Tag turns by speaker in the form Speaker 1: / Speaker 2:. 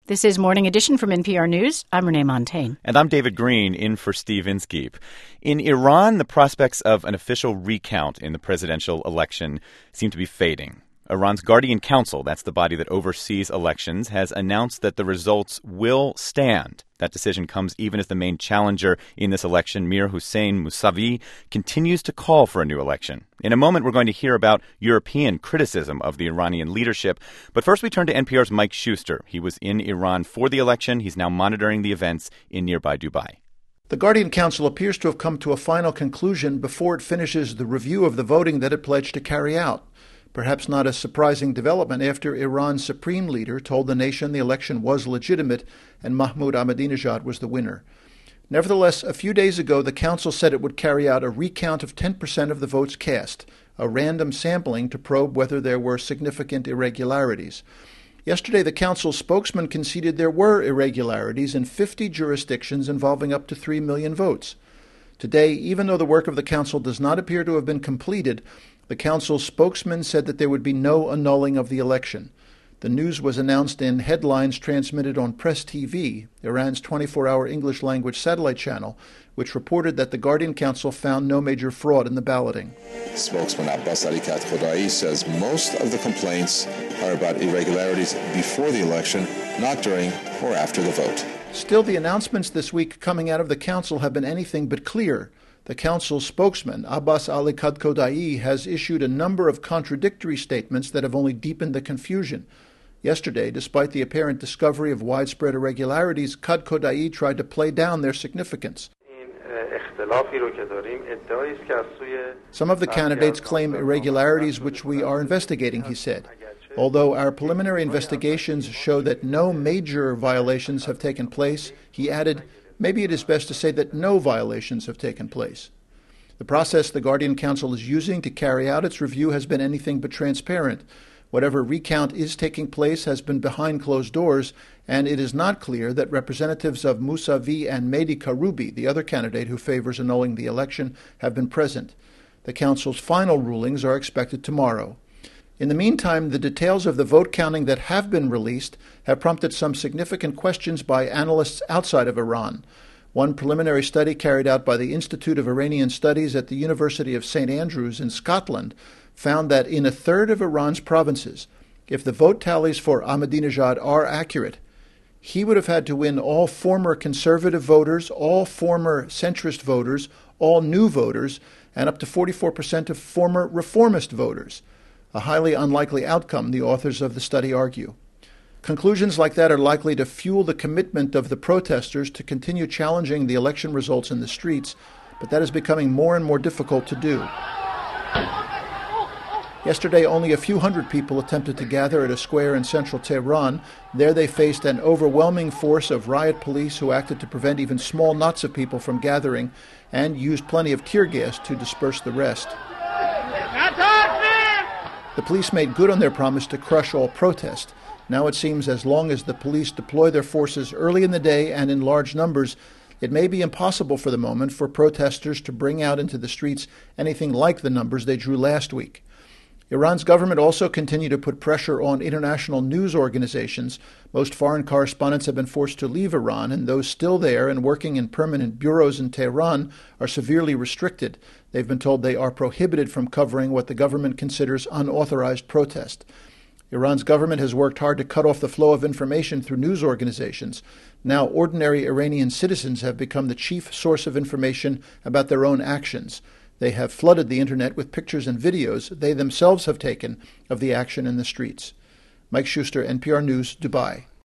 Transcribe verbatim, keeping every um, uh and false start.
Speaker 1: This is Morning Edition from N P R News. I'm Renee Montaigne.
Speaker 2: And I'm David Green, in for Steve Inskeep. In Iran, the prospects of an official recount in the presidential election seem to be fading. Iran's Guardian Council, that's the body that oversees elections, has announced that the results will stand. That decision comes even as the main challenger in this election, Mir Hossein Mousavi, continues to call for a new election. In a moment, we're going to hear about European criticism of the Iranian leadership. But first, we turn to N P R's Mike Schuster. He was in Iran for the election. He's now monitoring the events in nearby Dubai.
Speaker 3: The Guardian Council appears to have come to a final conclusion before it finishes the review of the voting that it pledged to carry out. Perhaps not a surprising development after Iran's supreme leader told the nation the election was legitimate and Mahmoud Ahmadinejad was the winner. Nevertheless, a few days ago, the council said it would carry out a recount of ten percent of the votes cast, a random sampling to probe whether there were significant irregularities. Yesterday, the council's spokesman conceded there were irregularities in fifty jurisdictions involving up to three million votes. Today, even though the work of the council does not appear to have been completed, the council's spokesman said that there would be no annulling of the election. The news was announced in headlines transmitted on Press T V, Iran's twenty-four hour English-language satellite channel, which reported that the Guardian Council found no major fraud in the balloting.
Speaker 4: Spokesman Abbas Ali Kadkhodai says most of the complaints are about irregularities before the election, not during or after the vote.
Speaker 3: Still, the announcements this week coming out of the council have been anything but clear. The council's spokesman, Abbas Ali Kadkhodai, has issued a number of contradictory statements that have only deepened the confusion. Yesterday, despite the apparent discovery of widespread irregularities, Kadkhodai tried to play down their significance. Some of the candidates claim irregularities which we are investigating, he said. Although our preliminary investigations show that no major violations have taken place, he added, maybe it is best to say that no violations have taken place. The process the Guardian Council is using to carry out its review has been anything but transparent. Whatever recount is taking place has been behind closed doors, and it is not clear that representatives of Mousavi and Mehdi Karoubi, the other candidate who favors annulling the election, have been present. The Council's final rulings are expected tomorrow. In the meantime, the details of the vote counting that have been released have prompted some significant questions by analysts outside of Iran. One preliminary study carried out by the Institute of Iranian Studies at the University of Saint Andrews in Scotland found that in a third of Iran's provinces, if the vote tallies for Ahmadinejad are accurate, he would have had to win all former conservative voters, all former centrist voters, all new voters, and up to forty-four percent of former reformist voters. A highly unlikely outcome, the authors of the study argue. Conclusions like that are likely to fuel the commitment of the protesters to continue challenging the election results in the streets, but that is becoming more and more difficult to do. Yesterday, only a few hundred people attempted to gather at a square in central Tehran. There they faced an overwhelming force of riot police who acted to prevent even small knots of people from gathering and used plenty of tear gas to disperse the rest. The police made good on their promise to crush all protest. Now it seems as long as the police deploy their forces early in the day and in large numbers, it may be impossible for the moment for protesters to bring out into the streets anything like the numbers they drew last week. Iran's government also continued to put pressure on international news organizations. Most foreign correspondents have been forced to leave Iran, and those still there and working in permanent bureaus in Tehran are severely restricted. They've been told they are prohibited from covering what the government considers unauthorized protest. Iran's government has worked hard to cut off the flow of information through news organizations. Now, ordinary Iranian citizens have become the chief source of information about their own actions. They have flooded the internet with pictures and videos they themselves have taken of the action in the streets. Mike Schuster, N P R News, Dubai.